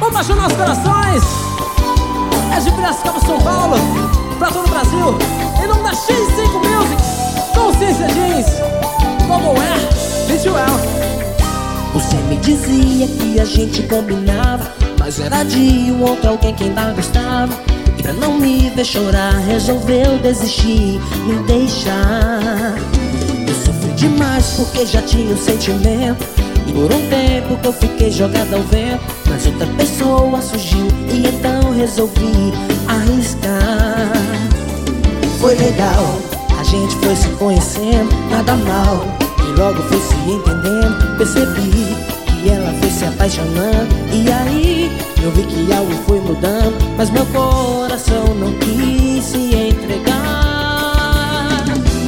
Vamos apaixonar os corações. É de Piracicaba, São Paulo, pra todo o Brasil. Em nome da X5 Music, Consciência Jeans, Global Air, Visual. Você me dizia que a gente combinava, mas era de um outro alguém que ainda gostava. E pra não me ver chorar, resolveu desistir, me deixar. Eu sofri demais porque já tinha um sentimento, e por um tempo que eu fiquei jogada ao vento. Mas outra pessoa surgiu e então resolvi arriscar. Foi legal, a gente foi se conhecendo, nada mal, e logo foi se entendendo. Percebi que ela foi se apaixonando, e aí eu vi que algo foi mudando. Mas meu coração não quis se entregar.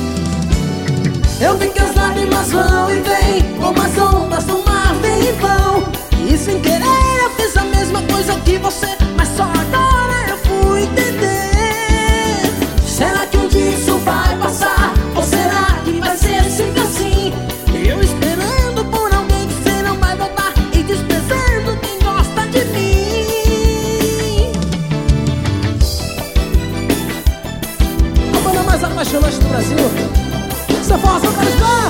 Eu vi que as lágrimas vão e vêm, como as ondas do mar vêm e vão. E sem querer eu fiz a mesma coisa que você, mas só agora eu fui entender. Será que um dia isso vai passar? Ou será que vai ser sempre assim? Eu esperando por alguém que você não vai voltar, e desprezando quem gosta de mim. A banda mais apaixonante do Brasil, essa força para estar.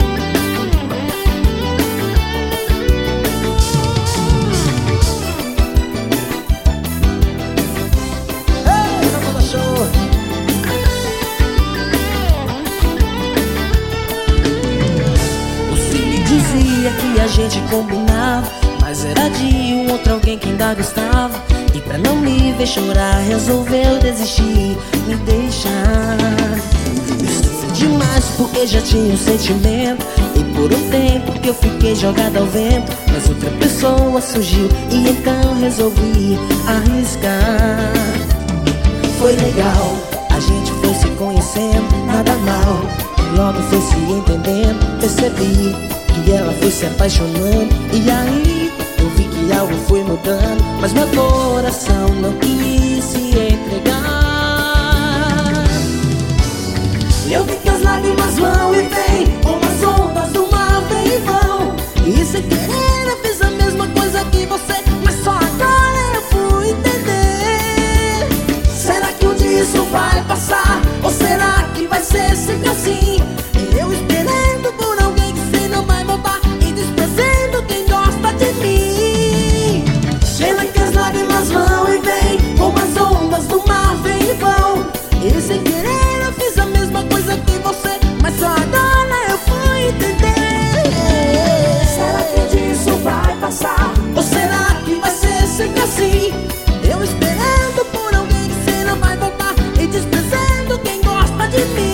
Dizia que a gente combinava, mas era de um outro alguém que ainda gostava. E pra não me ver chorar, resolveu desistir, me deixar. Eu sofri demais porque já tinha um sentimento, e por um tempo que eu fiquei jogada ao vento. Mas outra pessoa surgiu e então resolvi arriscar. Foi legal, a gente foi se conhecendo, nada mal, e logo foi se entendendo. Percebi que ela foi se apaixonando, e aí eu vi que algo foi mudando. Mas meu coração não quis se entregar. Eu vi que as lágrimas vão e vêm, como as ondas do mar vêm e vão. E sem querer eu fiz a mesma coisa que você, mas só agora eu fui entender. Será que um dia isso vai passar? Ou será que vai ser sempre assim? Eu esperando por alguém que você não vai voltar, e desprezando quem gosta de mim. Será que as lágrimas vão e vêm, como as ondas do mar vêm e vão. E sem querer eu fiz a mesma coisa que você, mas só agora eu fui entender. Será que disso vai passar? Ou será que vai ser sempre assim? Eu esperando por alguém que você não vai voltar, e desprezando quem gosta de mim.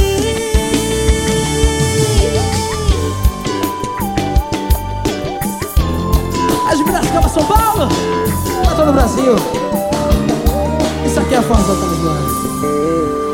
As de Piracicaba, São Paulo, pra todo o Brasil. Isso aqui é a força da Talismã.